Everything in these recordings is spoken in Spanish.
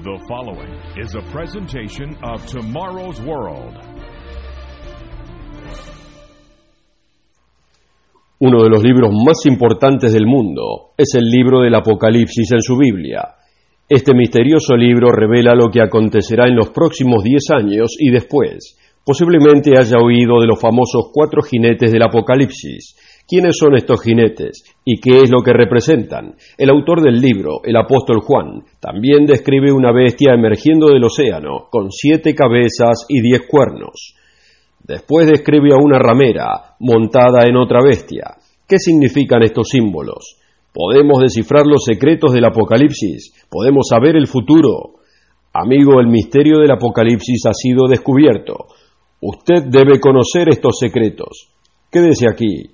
The following is a presentation of Tomorrow's World. Uno de los libros más importantes del mundo es el libro del Apocalipsis en su Biblia. Este misterioso libro revela lo que acontecerá en los próximos 10 años y después. Posiblemente haya oído de los famosos 4 jinetes del Apocalipsis. ¿Quiénes son estos jinetes? ¿Y qué es lo que representan? El autor del libro, el apóstol Juan, también describe una bestia emergiendo del océano, con 7 cabezas y 10 cuernos. Después describe a una ramera, montada en otra bestia. ¿Qué significan estos símbolos? ¿Podemos descifrar los secretos del Apocalipsis? ¿Podemos saber el futuro? Amigo, el misterio del Apocalipsis ha sido descubierto. Usted debe conocer estos secretos. Quédese aquí.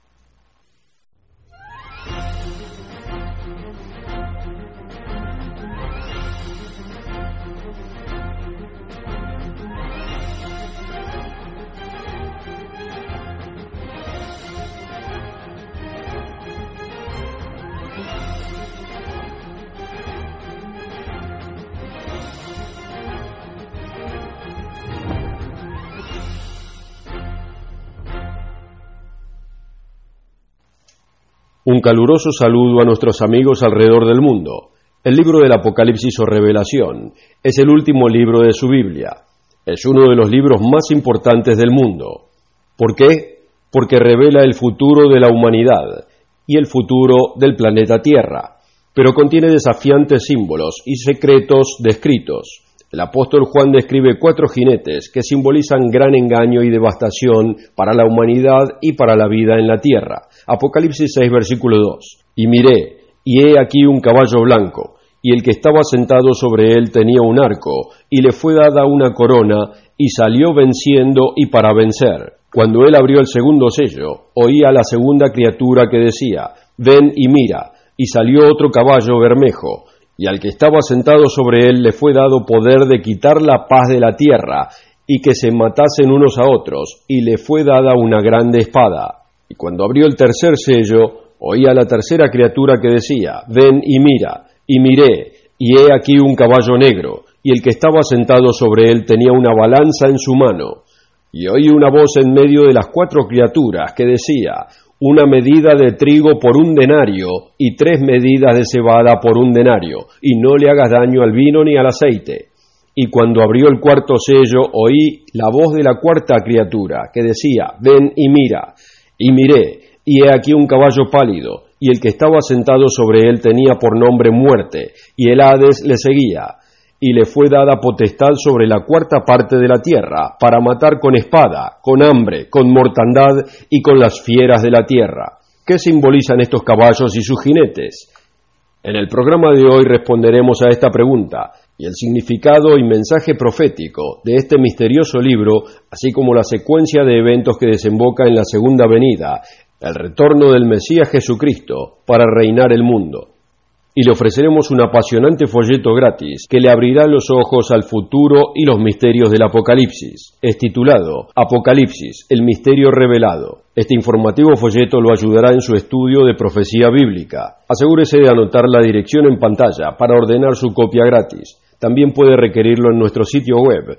Un caluroso saludo a nuestros amigos alrededor del mundo. El libro del Apocalipsis o Revelación es el último libro de su Biblia. Es uno de los libros más importantes del mundo. ¿Por qué? Porque revela el futuro de la humanidad y el futuro del planeta Tierra, pero contiene desafiantes símbolos y secretos descritos. El apóstol Juan describe 4 jinetes que simbolizan gran engaño y devastación para la humanidad y para la vida en la tierra. Apocalipsis 6, versículo 2. Y miré, y he aquí un caballo blanco, y el que estaba sentado sobre él tenía un arco, y le fue dada una corona, y salió venciendo y para vencer. Cuando él abrió el segundo sello, oí a la segunda criatura que decía, ven y mira, y salió otro caballo bermejo, y al que estaba sentado sobre él le fue dado poder de quitar la paz de la tierra, y que se matasen unos a otros, y le fue dada una grande espada. Y cuando abrió el tercer sello, oí a la tercera criatura que decía, ven y mira, y miré, y he aquí un caballo negro, y el que estaba sentado sobre él tenía una balanza en su mano. Y oí una voz en medio de las 4 criaturas que decía, una medida de trigo por 1 denario, y 3 medidas de cebada por 1 denario, y no le hagas daño al vino ni al aceite. Y cuando abrió el cuarto sello, oí la voz de la 4ª criatura, que decía, ven y mira. Y miré, y he aquí un caballo pálido, y el que estaba sentado sobre él tenía por nombre Muerte, y el Hades le seguía. Y le fue dada potestad sobre la 4ª parte de la tierra, para matar con espada, con hambre, con mortandad y con las fieras de la tierra. ¿Qué simbolizan estos caballos y sus jinetes? En el programa de hoy responderemos a esta pregunta, y el significado y mensaje profético de este misterioso libro, así como la secuencia de eventos que desemboca en la segunda venida, el retorno del Mesías Jesucristo para reinar el mundo. Y le ofreceremos un apasionante folleto gratis que le abrirá los ojos al futuro y los misterios del Apocalipsis. Es titulado Apocalipsis, el misterio revelado. Este informativo folleto lo ayudará en su estudio de profecía bíblica. Asegúrese de anotar la dirección en pantalla para ordenar su copia gratis. También puede requerirlo en nuestro sitio web,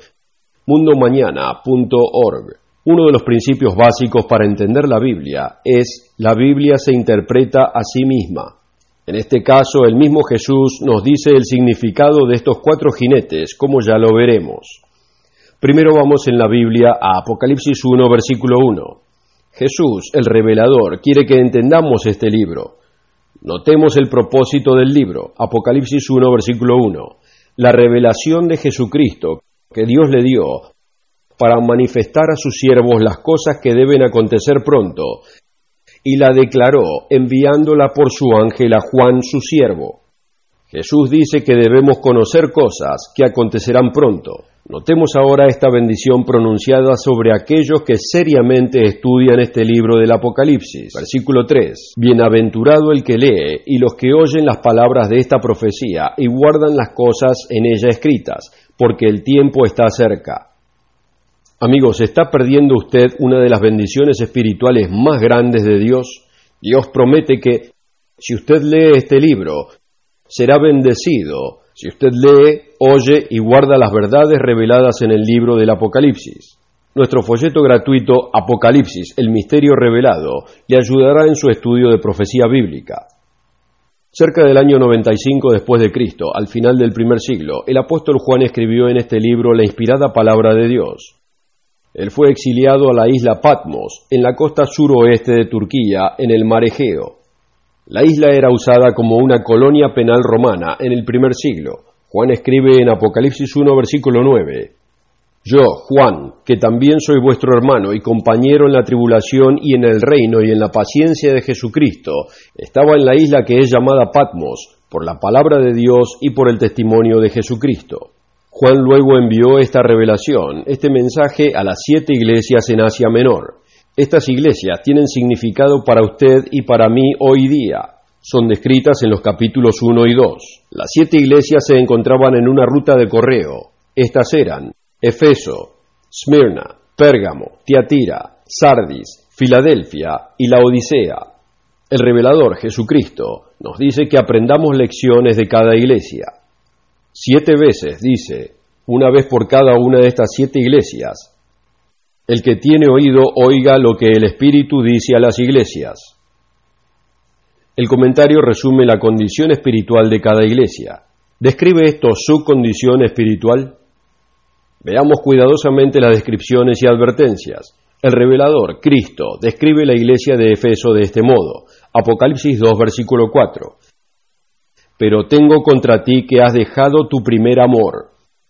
mundomañana.org. Uno de los principios básicos para entender la Biblia es: la Biblia se interpreta a sí misma. En este caso, el mismo Jesús nos dice el significado de estos 4 jinetes, como ya lo veremos. Primero vamos en la Biblia a Apocalipsis 1, versículo 1. Jesús, el revelador, quiere que entendamos este libro. Notemos el propósito del libro. Apocalipsis 1, versículo 1. La revelación de Jesucristo que Dios le dio para manifestar a sus siervos las cosas que deben acontecer pronto, y la declaró enviándola por su ángel a Juan su siervo. Jesús dice que debemos conocer cosas que acontecerán pronto. Notemos ahora esta bendición pronunciada sobre aquellos que seriamente estudian este libro del Apocalipsis. Versículo 3. Bienaventurado el que lee y los que oyen las palabras de esta profecía y guardan las cosas en ella escritas, porque el tiempo está cerca. Amigos, ¿está perdiendo usted una de las bendiciones espirituales más grandes de Dios? Dios promete que, si usted lee este libro, será bendecido si usted lee, oye y guarda las verdades reveladas en el libro del Apocalipsis. Nuestro folleto gratuito Apocalipsis, el misterio revelado, le ayudará en su estudio de profecía bíblica. Cerca del año 95 después de Cristo, al final del primer siglo, el apóstol Juan escribió en este libro la inspirada palabra de Dios. Él fue exiliado a la isla Patmos, en la costa suroeste de Turquía, en el mar Egeo. La isla era usada como una colonia penal romana en el primer siglo. Juan escribe en Apocalipsis 1, versículo 9, «Yo, Juan, que también soy vuestro hermano y compañero en la tribulación y en el reino y en la paciencia de Jesucristo, estaba en la isla que es llamada Patmos, por la palabra de Dios y por el testimonio de Jesucristo». Juan luego envió esta revelación, este mensaje a las 7 iglesias en Asia Menor. Estas iglesias tienen significado para usted y para mí hoy día. Son descritas en los capítulos 1 y 2. Las 7 iglesias se encontraban en una ruta de correo. Estas eran Efeso, Esmirna, Pérgamo, Tiatira, Sardis, Filadelfia y la Odisea. El revelador, Jesucristo, nos dice que aprendamos lecciones de cada iglesia. 7 veces dice, una vez por cada una de estas 7 iglesias, el que tiene oído oiga lo que el Espíritu dice a las iglesias. El comentario resume la condición espiritual de cada iglesia. ¿Describe esto su condición espiritual? Veamos cuidadosamente las descripciones y advertencias. El revelador, Cristo, describe la iglesia de Efeso de este modo. Apocalipsis 2, versículo 4. «Pero tengo contra ti que has dejado tu primer amor».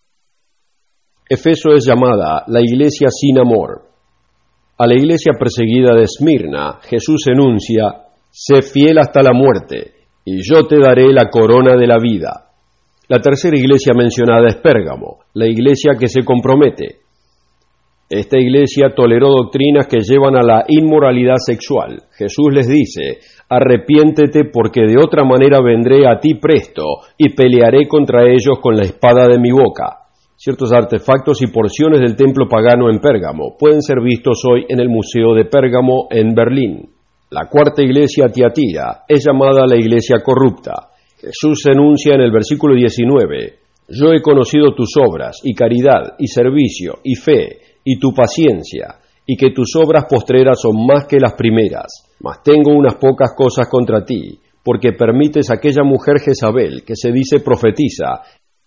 Efeso es llamada la iglesia sin amor. A la iglesia perseguida de Esmirna, Jesús enuncia, «Sé fiel hasta la muerte, y yo te daré la corona de la vida». La tercera iglesia mencionada es Pérgamo, la iglesia que se compromete. Esta iglesia toleró doctrinas que llevan a la inmoralidad sexual. Jesús les dice, «Arrepiéntete porque de otra manera vendré a ti presto y pelearé contra ellos con la espada de mi boca». Ciertos artefactos y porciones del templo pagano en Pérgamo pueden ser vistos hoy en el Museo de Pérgamo en Berlín. La cuarta iglesia, Tiatira, es llamada la iglesia corrupta. Jesús enuncia en el versículo 19, «Yo he conocido tus obras, y caridad, y servicio, y fe, y tu paciencia, y que tus obras postreras son más que las primeras. Mas tengo unas pocas cosas contra ti, porque permites a aquella mujer Jezabel, que se dice profetiza,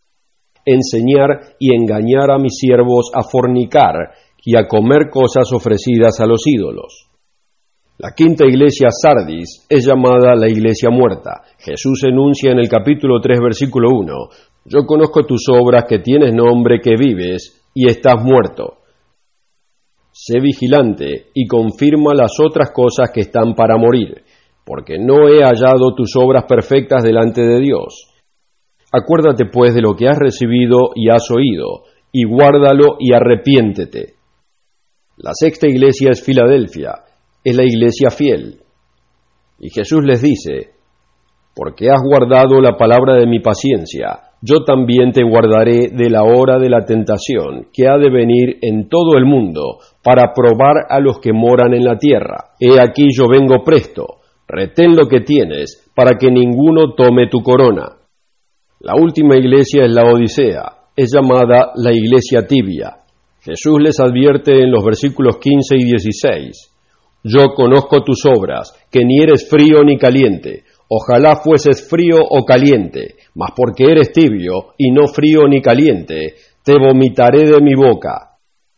enseñar y engañar a mis siervos a fornicar y a comer cosas ofrecidas a los ídolos». La quinta iglesia, Sardis, es llamada la iglesia muerta. Jesús enuncia en el capítulo 3, versículo 1, «Yo conozco tus obras, que tienes nombre, que vives, y estás muerto. Sé vigilante y confirma las otras cosas que están para morir, porque no he hallado tus obras perfectas delante de Dios. Acuérdate pues de lo que has recibido y has oído, y guárdalo y arrepiéntete». La sexta iglesia es Filadelfia, es la iglesia fiel. Y Jesús les dice, «Porque has guardado la palabra de mi paciencia, yo también te guardaré de la hora de la tentación que ha de venir en todo el mundo para probar a los que moran en la tierra. He aquí yo vengo presto, retén lo que tienes para que ninguno tome tu corona». La última iglesia es la Odisea, es llamada la iglesia tibia. Jesús les advierte en los versículos 15 y 16, «Yo conozco tus obras, que ni eres frío ni caliente. Ojalá fueses frío o caliente, mas porque eres tibio y no frío ni caliente, te vomitaré de mi boca».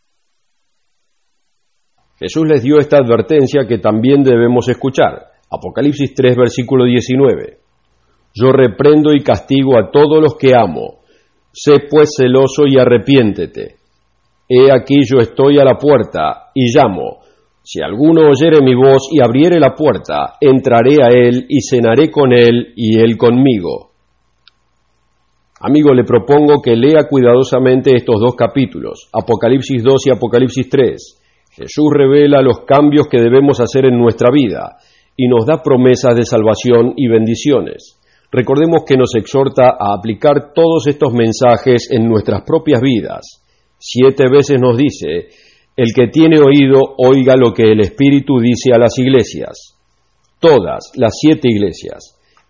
Jesús les dio esta advertencia que también debemos escuchar. Apocalipsis 3, versículo 19. «Yo reprendo y castigo a todos los que amo. Sé pues celoso y arrepiéntete. He aquí yo estoy a la puerta y llamo. Si alguno oyere mi voz y abriere la puerta, entraré a él y cenaré con él y él conmigo». Amigo, le propongo que lea cuidadosamente estos 2 capítulos, Apocalipsis 2 y Apocalipsis 3. Jesús revela los cambios que debemos hacer en nuestra vida y nos da promesas de salvación y bendiciones. Recordemos que nos exhorta a aplicar todos estos mensajes en nuestras propias vidas. 7 veces nos dice, «El que tiene oído, oiga lo que el Espíritu dice a las iglesias». Todas las 7 iglesias.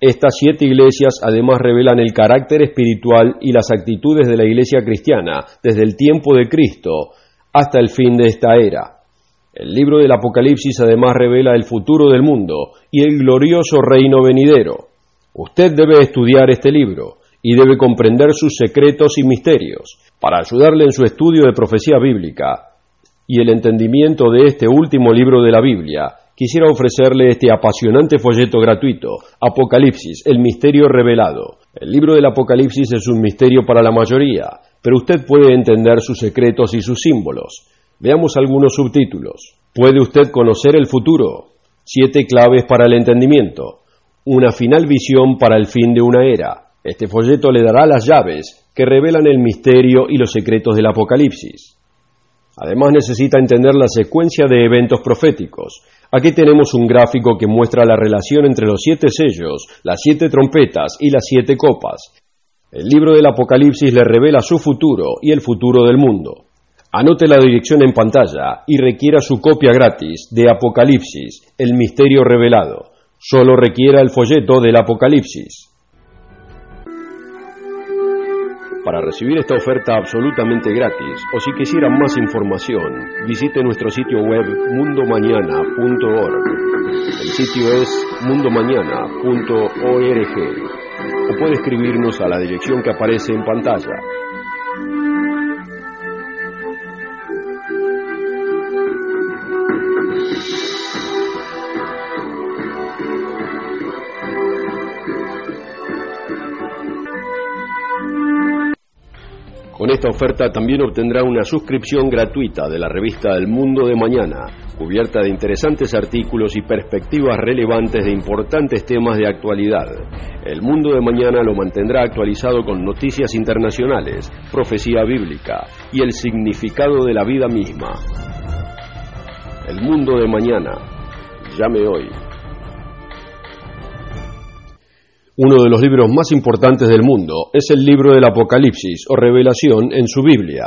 Estas 7 iglesias además revelan el carácter espiritual y las actitudes de la iglesia cristiana desde el tiempo de Cristo hasta el fin de esta era. El libro del Apocalipsis además revela el futuro del mundo y el glorioso reino venidero. Usted debe estudiar este libro y debe comprender sus secretos y misterios. Para ayudarle en su estudio de profecía bíblica y el entendimiento de este último libro de la Biblia, quisiera ofrecerle este apasionante folleto gratuito, Apocalipsis, el misterio revelado. El libro del Apocalipsis es un misterio para la mayoría, pero usted puede entender sus secretos y sus símbolos. Veamos algunos subtítulos. ¿Puede usted conocer el futuro? 7 claves para el entendimiento. Una final visión para el fin de una era. Este folleto le dará las llaves que revelan el misterio y los secretos del Apocalipsis. Además necesita entender la secuencia de eventos proféticos. Aquí tenemos un gráfico que muestra la relación entre los 7 sellos, las 7 trompetas y las 7 copas. El libro del Apocalipsis le revela su futuro y el futuro del mundo. Anote la dirección en pantalla y requiera su copia gratis de Apocalipsis, el misterio revelado. Solo requiera el folleto del Apocalipsis. Para recibir esta oferta absolutamente gratis, o si quisiera más información, visite nuestro sitio web mundomañana.org. El sitio es mundomañana.org. O puede escribirnos a la dirección que aparece en pantalla. Con esta oferta también obtendrá una suscripción gratuita de la revista El Mundo de Mañana, cubierta de interesantes artículos y perspectivas relevantes de importantes temas de actualidad. El Mundo de Mañana lo mantendrá actualizado con noticias internacionales, profecía bíblica y el significado de la vida misma. El Mundo de Mañana. Llame hoy. Uno de los libros más importantes del mundo es el libro del Apocalipsis o Revelación en su Biblia.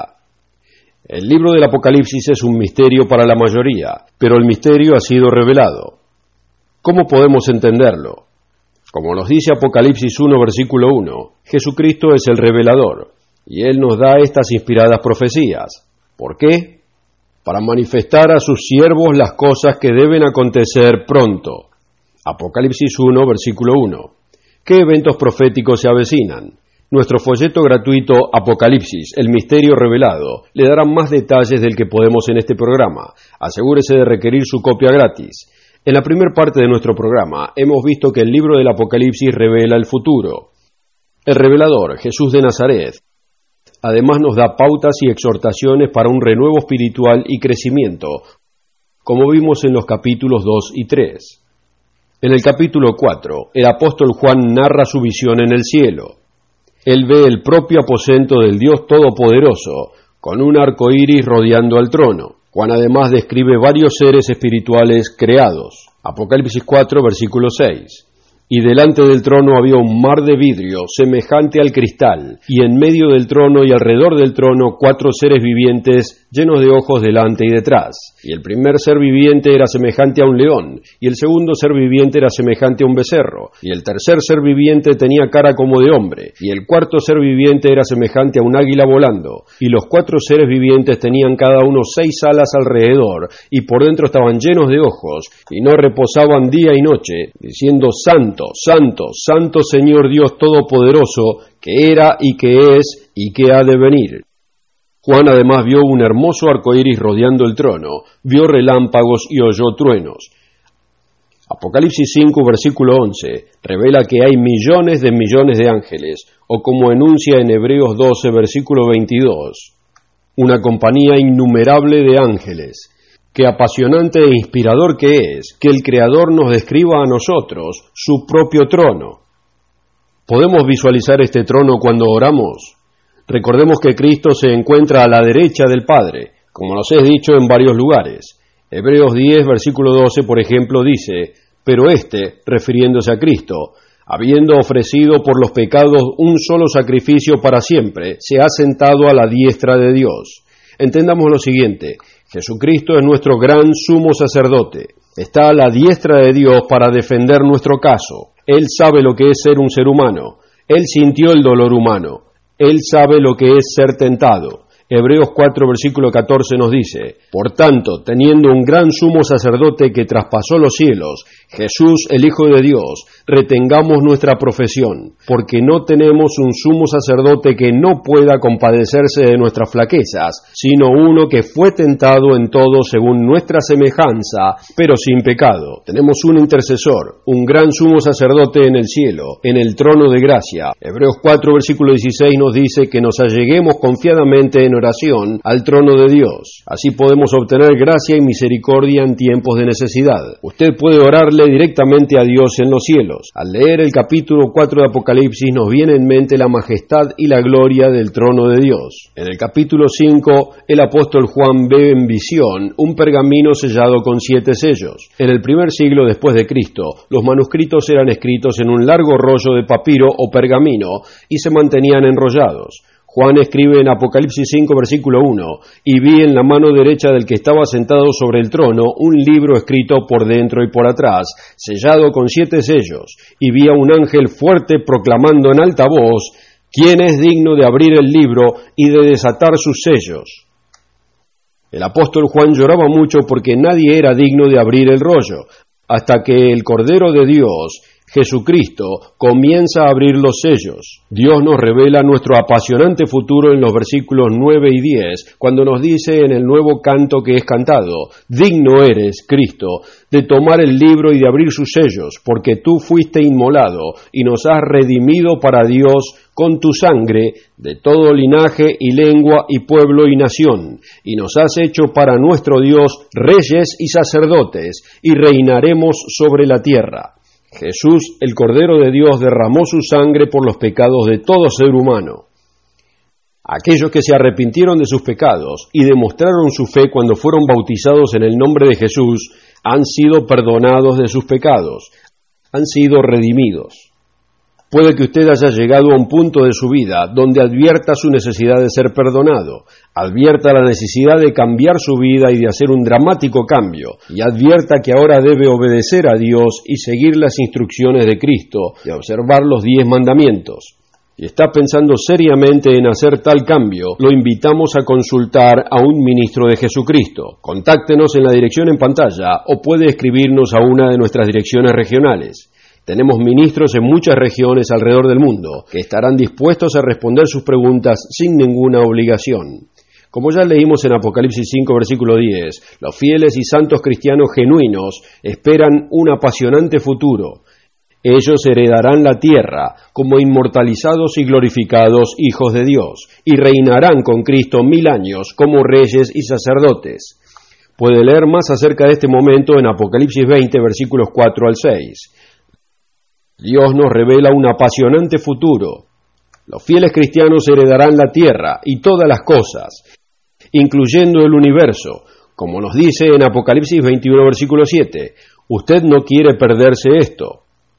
El libro del Apocalipsis es un misterio para la mayoría, pero el misterio ha sido revelado. ¿Cómo podemos entenderlo? Como nos dice Apocalipsis 1, versículo 1, Jesucristo es el revelador, y Él nos da estas inspiradas profecías. ¿Por qué? Para manifestar a sus siervos las cosas que deben acontecer pronto. Apocalipsis 1, versículo 1. ¿Qué eventos proféticos se avecinan? Nuestro folleto gratuito Apocalipsis, el misterio revelado, le dará más detalles del que podemos en este programa. Asegúrese de requerir su copia gratis. En la primera parte de nuestro programa hemos visto que el libro del Apocalipsis revela el futuro. El revelador, Jesús de Nazaret, además nos da pautas y exhortaciones para un renuevo espiritual y crecimiento, como vimos en los capítulos 2 y 3. En el capítulo 4, el apóstol Juan narra su visión en el cielo. Él ve el propio aposento del Dios Todopoderoso, con un arco iris rodeando al trono. Juan además describe varios seres espirituales creados. Apocalipsis 4, versículo 6. Y delante del trono había un mar de vidrio semejante al cristal, y en medio del trono y alrededor del trono 4 seres vivientes llenos de ojos delante y detrás. Y el primer ser viviente era semejante a un león, y el segundo ser viviente era semejante a un becerro, y el tercer ser viviente tenía cara como de hombre, y el cuarto ser viviente era semejante a un águila volando, y los 4 seres vivientes tenían cada uno 6 alas alrededor, y por dentro estaban llenos de ojos, y no reposaban día y noche, diciendo: Santo, Santo, Santo Señor Dios Todopoderoso, que era y que es y que ha de venir. Juan además vio un hermoso arco iris rodeando el trono, vio relámpagos y oyó truenos. Apocalipsis 5, versículo 11, revela que hay millones de ángeles, o como enuncia en Hebreos 12, versículo 22, una compañía innumerable de ángeles. Qué apasionante e inspirador que es que el Creador nos describa a nosotros su propio trono. ¿Podemos visualizar este trono cuando oramos? Recordemos que Cristo se encuentra a la derecha del Padre, como nos he dicho en varios lugares. Hebreos 10, versículo 12, por ejemplo, dice: pero refiriéndose a Cristo, habiendo ofrecido por los pecados un solo sacrificio para siempre, se ha sentado a la diestra de Dios. Entendamos lo siguiente: Jesucristo es nuestro gran sumo sacerdote. Está a la diestra de Dios para defender nuestro caso. Él sabe lo que es ser un ser humano. Él sintió el dolor humano. Él sabe lo que es ser tentado. Hebreos 4, versículo 14 nos dice: por tanto, teniendo un gran sumo sacerdote que traspasó los cielos, Jesús, el Hijo de Dios, retengamos nuestra profesión, porque no tenemos un sumo sacerdote que no pueda compadecerse de nuestras flaquezas, sino uno que fue tentado en todo según nuestra semejanza, pero sin pecado. Tenemos un intercesor, un gran sumo sacerdote en el cielo, en el trono de gracia. Hebreos 4, versículo 16 nos dice que nos alleguemos confiadamente en oración al trono de Dios. Así podemos obtener gracia y misericordia en tiempos de necesidad. Usted puede orarle directamente a Dios en los cielos. Al leer el capítulo 4 de Apocalipsis nos viene en mente la majestad y la gloria del trono de Dios. En el capítulo 5, el apóstol Juan ve en visión un pergamino sellado con 7 sellos. En el primer siglo después de Cristo, los manuscritos eran escritos en un largo rollo de papiro o pergamino y se mantenían enrollados. Juan escribe en Apocalipsis 5, versículo 1, y vi en la mano derecha del que estaba sentado sobre el trono un libro escrito por dentro y por atrás, sellado con 7 sellos, y vi a un ángel fuerte proclamando en alta voz: ¿quién es digno de abrir el libro y de desatar sus sellos? El apóstol Juan lloraba mucho porque nadie era digno de abrir el rollo, hasta que el Cordero de Dios, Jesucristo, comienza a abrir los sellos. Dios nos revela nuestro apasionante futuro en los versículos 9 y 10, cuando nos dice en el nuevo canto que es cantado: digno eres, Cristo, de tomar el libro y de abrir sus sellos, porque tú fuiste inmolado y nos has redimido para Dios con tu sangre de todo linaje y lengua y pueblo y nación, y nos has hecho para nuestro Dios reyes y sacerdotes, y reinaremos sobre la tierra. Jesús, el Cordero de Dios, derramó su sangre por los pecados de todo ser humano. Aquellos que se arrepintieron de sus pecados y demostraron su fe cuando fueron bautizados en el nombre de Jesús, han sido perdonados de sus pecados, han sido redimidos. Puede que usted haya llegado a un punto de su vida donde advierta su necesidad de ser perdonado, advierta la necesidad de cambiar su vida y de hacer un dramático cambio, y advierta que ahora debe obedecer a Dios y seguir las instrucciones de Cristo y observar los 10 mandamientos. Y está pensando seriamente en hacer tal cambio, lo invitamos a consultar a un ministro de Jesucristo. Contáctenos en la dirección en pantalla o puede escribirnos a una de nuestras direcciones regionales. Tenemos ministros en muchas regiones alrededor del mundo que estarán dispuestos a responder sus preguntas sin ninguna obligación. Como ya leímos en Apocalipsis 5, versículo 10, los fieles y santos cristianos genuinos esperan un apasionante futuro. Ellos heredarán la tierra como inmortalizados y glorificados hijos de Dios y reinarán con Cristo 1000 años como reyes y sacerdotes. Puede leer más acerca de este momento en Apocalipsis 20, versículos 4 al 6. Dios nos revela un apasionante futuro. Los fieles cristianos heredarán la tierra y todas las cosas, incluyendo el universo, como nos dice en Apocalipsis 21, versículo 7. Usted no quiere perderse esto.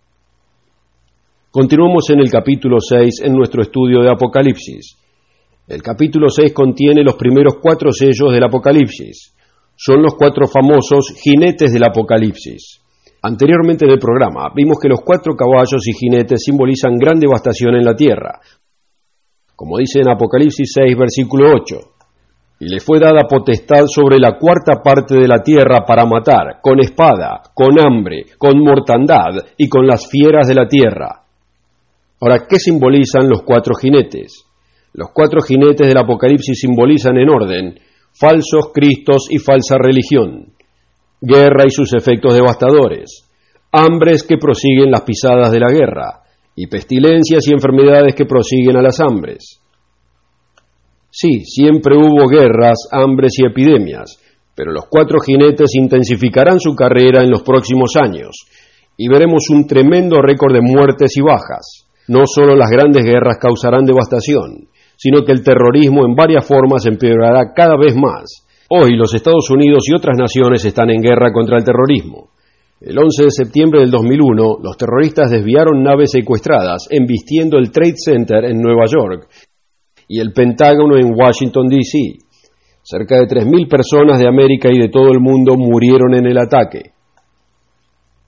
Continuamos en el capítulo 6 en nuestro estudio de Apocalipsis. El capítulo 6 contiene los primeros 4 sellos del Apocalipsis. Son los 4 famosos jinetes del Apocalipsis. Anteriormente en el programa vimos que los 4 caballos y jinetes simbolizan gran devastación en la tierra, como dice en Apocalipsis 6, versículo 8. Y le fue dada potestad sobre la 4ª parte de la tierra para matar, con espada, con hambre, con mortandad y con las fieras de la tierra. Ahora, ¿qué simbolizan los 4 jinetes? Los 4 jinetes del Apocalipsis simbolizan en orden falsos cristos y falsa religión, guerra y sus efectos devastadores, hambres que prosiguen las pisadas de la guerra, y pestilencias y enfermedades que prosiguen a las hambres. Sí, siempre hubo guerras, hambres y epidemias, pero los 4 jinetes intensificarán su carrera en los próximos años, y veremos un tremendo récord de muertes y bajas. No solo las grandes guerras causarán devastación, sino que el terrorismo en varias formas empeorará cada vez más. Hoy los Estados Unidos y otras naciones están en guerra contra el terrorismo. El 11 de septiembre del 2001, los terroristas desviaron naves secuestradas embistiendo el Trade Center en Nueva York y el Pentágono en Washington, D.C. Cerca de 3.000 personas de América y de todo el mundo murieron en el ataque.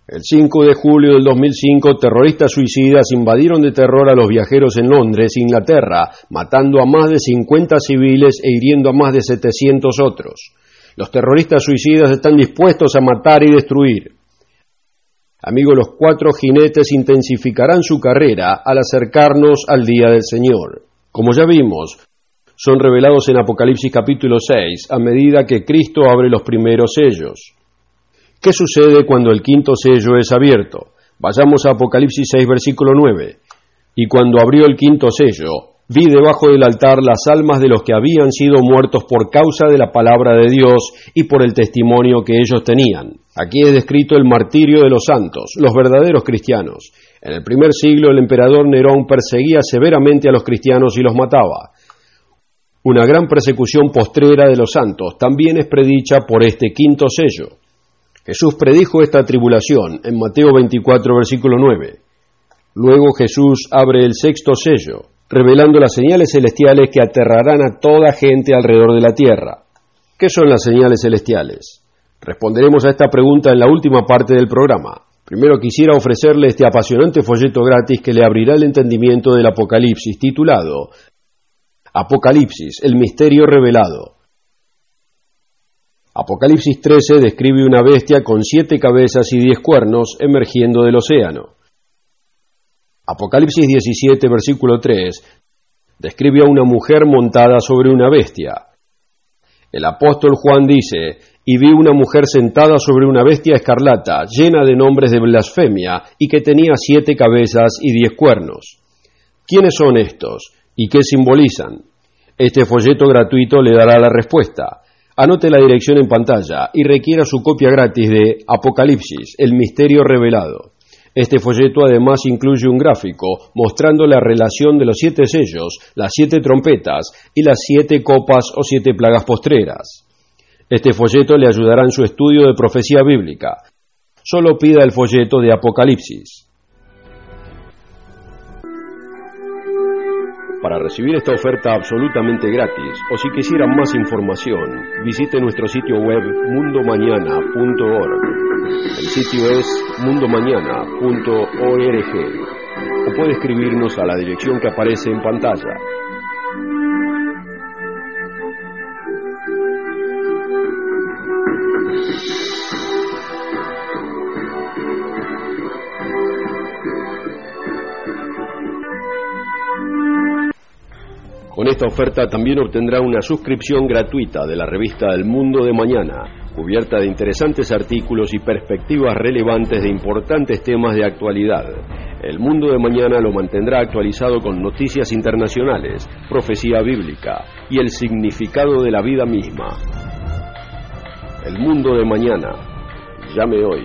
El 5 de julio del 2005, terroristas suicidas invadieron de terror a los viajeros en Londres, Inglaterra, matando a más de 50 civiles e hiriendo a más de 700 otros. Los terroristas suicidas están dispuestos a matar y destruir. Amigos, los 4 jinetes intensificarán su carrera al acercarnos al día del Señor. Como ya vimos, son revelados en Apocalipsis capítulo 6 a medida que Cristo abre los primeros sellos. ¿Qué sucede cuando el quinto sello es abierto? Vayamos a Apocalipsis 6, versículo 9. Y cuando abrió el quinto sello, vi debajo del altar las almas de los que habían sido muertos por causa de la palabra de Dios y por el testimonio que ellos tenían. Aquí es descrito el martirio de los santos, los verdaderos cristianos. En el primer siglo el emperador Nerón perseguía severamente a los cristianos y los mataba. Una gran persecución postrera de los santos también es predicha por este quinto sello. Jesús predijo esta tribulación en Mateo 24, versículo 9. Luego Jesús abre el sexto sello, revelando las señales celestiales que aterrarán a toda gente alrededor de la tierra. ¿Qué son las señales celestiales? Responderemos a esta pregunta en la última parte del programa. Primero quisiera ofrecerle este apasionante folleto gratis que le abrirá el entendimiento del Apocalipsis, titulado Apocalipsis, el misterio revelado. Apocalipsis 13 describe una bestia con 7 cabezas y 10 cuernos emergiendo del océano. Apocalipsis 17, versículo 3, describe a una mujer montada sobre una bestia. El apóstol Juan dice, y vi una mujer sentada sobre una bestia escarlata, llena de nombres de blasfemia, y que tenía 7 cabezas y 10 cuernos. ¿Quiénes son estos? ¿Y qué simbolizan? Este folleto gratuito le dará la respuesta. Anote la dirección en pantalla y requiera su copia gratis de Apocalipsis, el misterio revelado. Este folleto además incluye un gráfico mostrando la relación de los 7 sellos, las 7 trompetas y las 7 copas o 7 plagas postreras. Este folleto le ayudará en su estudio de profecía bíblica. Solo pida el folleto de Apocalipsis. Para recibir esta oferta absolutamente gratis, o si quisieran más información, visite nuestro sitio web mundomañana.org. El sitio es mundomañana.org. O puede escribirnos a la dirección que aparece en pantalla. Con esta oferta también obtendrá una suscripción gratuita de la revista El Mundo de Mañana, cubierta de interesantes artículos y perspectivas relevantes de importantes temas de actualidad. El Mundo de Mañana lo mantendrá actualizado con noticias internacionales, profecía bíblica y el significado de la vida misma. El Mundo de Mañana. Llame hoy.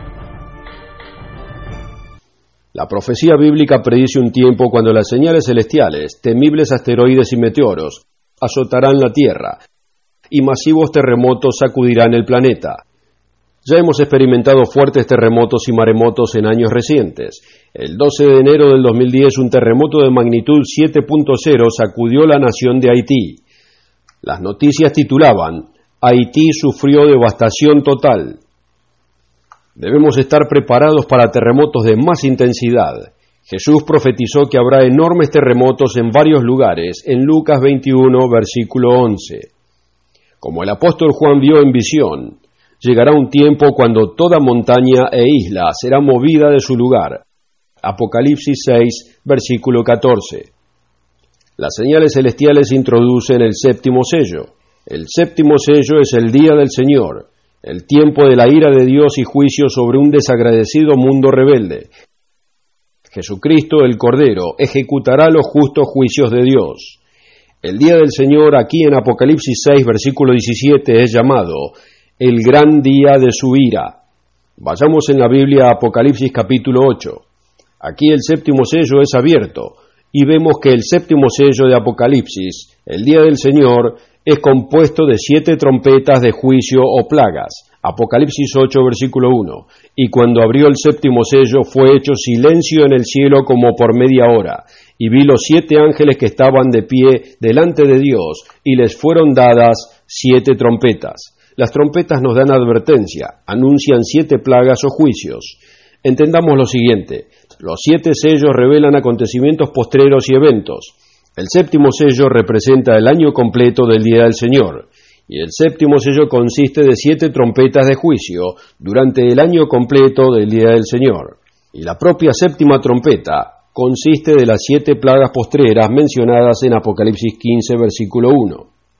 La profecía bíblica predice un tiempo cuando las señales celestiales, temibles asteroides y meteoros, azotarán la Tierra y masivos terremotos sacudirán el planeta. Ya hemos experimentado fuertes terremotos y maremotos en años recientes. El 12 de enero del 2010, un terremoto de magnitud 7.0 sacudió la nación de Haití. Las noticias titulaban, Haití sufrió devastación total. Debemos estar preparados para terremotos de más intensidad. Jesús profetizó que habrá enormes terremotos en varios lugares, en Lucas 21, versículo 11. Como el apóstol Juan vio en visión, llegará un tiempo cuando toda montaña e isla será movida de su lugar. Apocalipsis 6, versículo 14. Las señales celestiales introducen el séptimo sello. El séptimo sello es el día del Señor, el tiempo de la ira de Dios y juicio sobre un desagradecido mundo rebelde. Jesucristo, el Cordero, ejecutará los justos juicios de Dios. El día del Señor, aquí en Apocalipsis 6, versículo 17, es llamado el gran día de su ira. Vayamos en la Biblia a Apocalipsis capítulo 8. Aquí el séptimo sello es abierto y vemos que el séptimo sello de Apocalipsis, el día del Señor, es compuesto de 7 trompetas de juicio o plagas. Apocalipsis 8, versículo 1. Y cuando abrió el séptimo sello, fue hecho silencio en el cielo como por media hora. Y vi los 7 ángeles que estaban de pie delante de Dios, y les fueron dadas 7 trompetas. Las trompetas nos dan advertencia, anuncian 7 plagas o juicios. entendamos lo siguiente. Los 7 sellos revelan acontecimientos postreros y eventos. El 7º sello representa el año completo del día del Señor, y el 7º sello consiste de 7 trompetas de juicio durante el año completo del día del Señor. Y la propia 7ª trompeta consiste de las 7 plagas postreras mencionadas en Apocalipsis 15, versículo 1.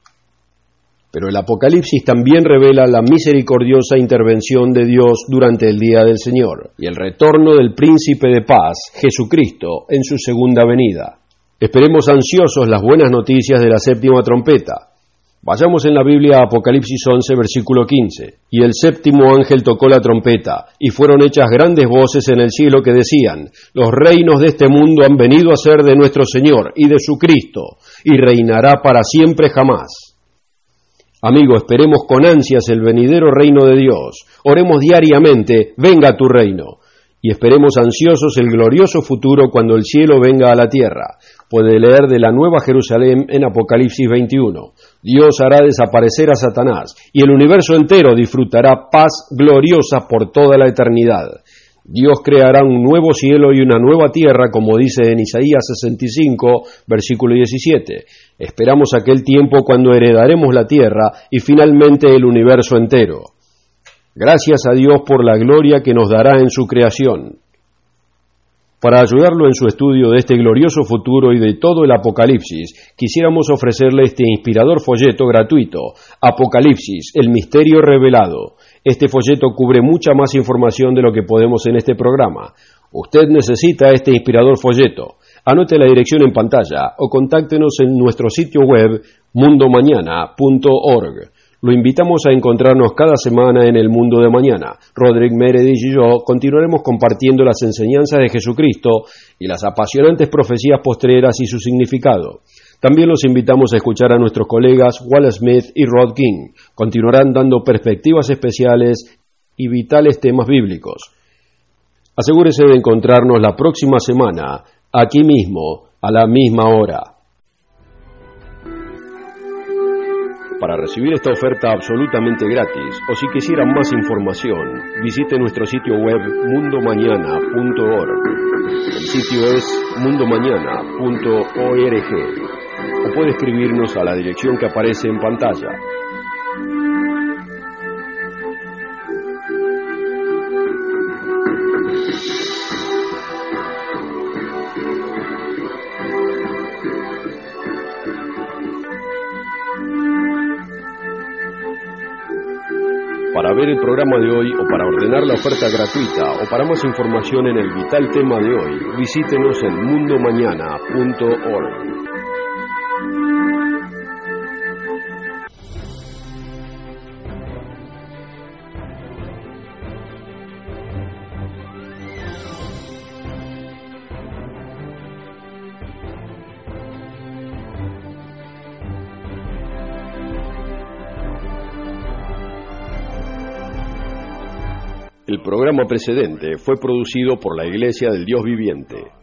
Pero el Apocalipsis también revela la misericordiosa intervención de Dios durante el día del Señor y el retorno del Príncipe de Paz, Jesucristo, en su segunda venida. Esperemos ansiosos las buenas noticias de la 7ª trompeta. Vayamos en la Biblia a Apocalipsis 11, versículo 15. Y el 7º ángel tocó la trompeta, y fueron hechas grandes voces en el cielo que decían: los reinos de este mundo han venido a ser de nuestro Señor y de su Cristo, y reinará para siempre jamás. Amigo, esperemos con ansias el venidero reino de Dios. Oremos diariamente: venga tu reino. Y esperemos ansiosos el glorioso futuro cuando el cielo venga a la tierra. Puede leer de la Nueva Jerusalén en Apocalipsis 21. Dios hará desaparecer a Satanás y el universo entero disfrutará paz gloriosa por toda la eternidad. Dios creará un nuevo cielo y una nueva tierra, como dice en Isaías 65, versículo 17. Esperamos aquel tiempo cuando heredaremos la tierra y finalmente el universo entero. Gracias a Dios por la gloria que nos dará en su creación. Para ayudarlo en su estudio de este glorioso futuro y de todo el Apocalipsis, quisiéramos ofrecerle este inspirador folleto gratuito, Apocalipsis, el misterio revelado. Este folleto cubre mucha más información de lo que podemos en este programa. Usted necesita este inspirador folleto. Anote la dirección en pantalla o contáctenos en nuestro sitio web mundomañana.org. Lo invitamos a encontrarnos cada semana en el Mundo de Mañana. Roderick Meredith y yo continuaremos compartiendo las enseñanzas de Jesucristo y las apasionantes profecías postreras y su significado. También los invitamos a escuchar a nuestros colegas Wallace Smith y Rod King. Continuarán dando perspectivas especiales y vitales temas bíblicos. Asegúrese de encontrarnos la próxima semana, aquí mismo, a la misma hora. Para recibir esta oferta absolutamente gratis, o si quisieran más información, visite nuestro sitio web mundomañana.org. El sitio es mundomañana.org. O puede escribirnos a la dirección que aparece en pantalla. Para ver el programa de hoy o para ordenar la oferta gratuita o para más información en el vital tema de hoy, visítenos en mundomañana.org. El programa precedente fue producido por la Iglesia del Dios Viviente.